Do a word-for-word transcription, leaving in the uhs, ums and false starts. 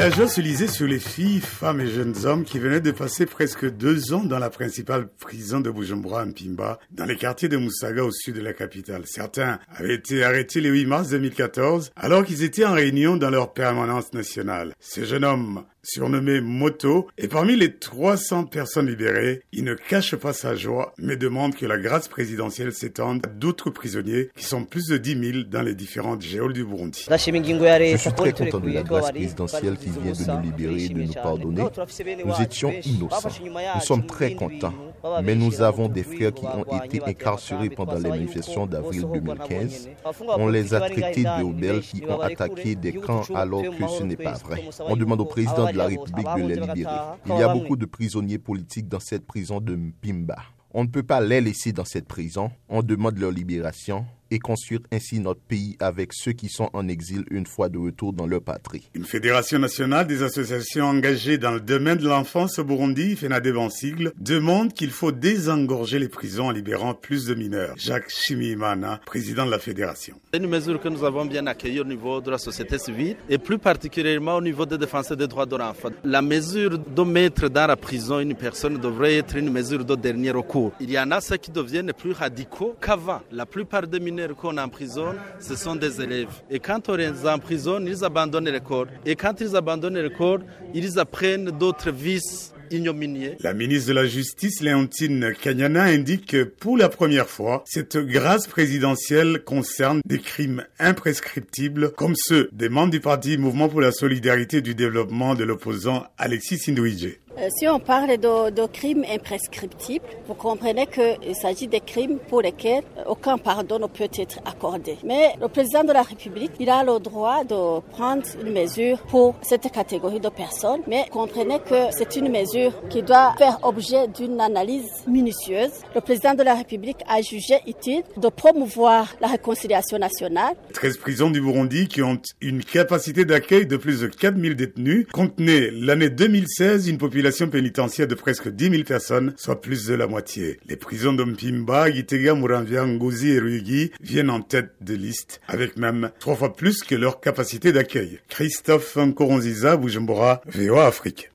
La joie se lisait sur les filles, femmes et jeunes hommes qui venaient de passer presque deux ans dans la principale prison de Bujumbura, Mpimba, dans les quartiers de Musaga au sud de la capitale. Certains avaient été arrêtés le huit mars deux mille quatorze alors qu'ils étaient en réunion dans leur permanence nationale. Ce jeune homme, surnommé Moto, est parmi les trois cents personnes libérées. Il ne cache pas sa joie, mais demande que la grâce présidentielle s'étende à d'autres prisonniers qui sont plus de dix mille dans les différentes geôles du Burundi. Je suis très content de la grâce présidentielle qui vient de nous libérer et de nous pardonner. Nous étions innocents. Nous sommes très contents. Mais nous avons des frères qui ont été incarcérés pendant les manifestations d'avril deux mille quinze. On les a traités de rebelles qui ont attaqué des camps alors que ce n'est pas vrai. On demande au président de la République de les libérer. Il y a beaucoup de prisonniers politiques dans cette prison de Mpimba. On ne peut pas les laisser dans cette prison. On demande leur libération et construire ainsi notre pays avec ceux qui sont en exil une fois de retour dans leur patrie. Une fédération nationale des associations engagées dans le domaine de l'enfance au Burundi, FENADEB en sigle, demande qu'il faut désengorger les prisons en libérant plus de mineurs. Jacques Chimimana, président de la fédération. C'est une mesure que nous avons bien accueillie au niveau de la société civile et plus particulièrement au niveau des défenseurs des droits de l'enfant. La mesure de mettre dans la prison une personne devrait être une mesure de dernier recours. Il y en a ceux qui deviennent plus radicaux qu'avant. La plupart des mineurs qu'on emprisonne, ce sont des élèves. Et quand on les emprisonne, ils abandonnent l'école. Et quand ils abandonnent l'école, ils apprennent d'autres vices ignominieux. La ministre de la Justice, Léontine Kanyana, indique que pour la première fois, cette grâce présidentielle concerne des crimes imprescriptibles comme ceux des membres du parti Mouvement pour la solidarité et du développement de l'opposant Alexis Sinduije. Euh, si on parle de, de crimes imprescriptibles, vous comprenez qu'il s'agit de crimes pour lesquels aucun pardon ne peut être accordé. Mais le président de la République, il a le droit de prendre une mesure pour cette catégorie de personnes. Mais comprenez que c'est une mesure qui doit faire objet d'une analyse minutieuse. Le président de la République a jugé utile de promouvoir la réconciliation nationale. treize prisons du Burundi qui ont une capacité d'accueil de plus de quatre mille détenus contenaient l'année deux mille seize une population pénitentiaire de presque dix mille personnes, soit plus de la moitié. Les prisons de Mpimba, Gitega, Muramvya, Ngozi et Ruyigi viennent en tête de liste, avec même trois fois plus que leur capacité d'accueil. Christophe Nkoronziza, Bujumbura, V O A Afrique.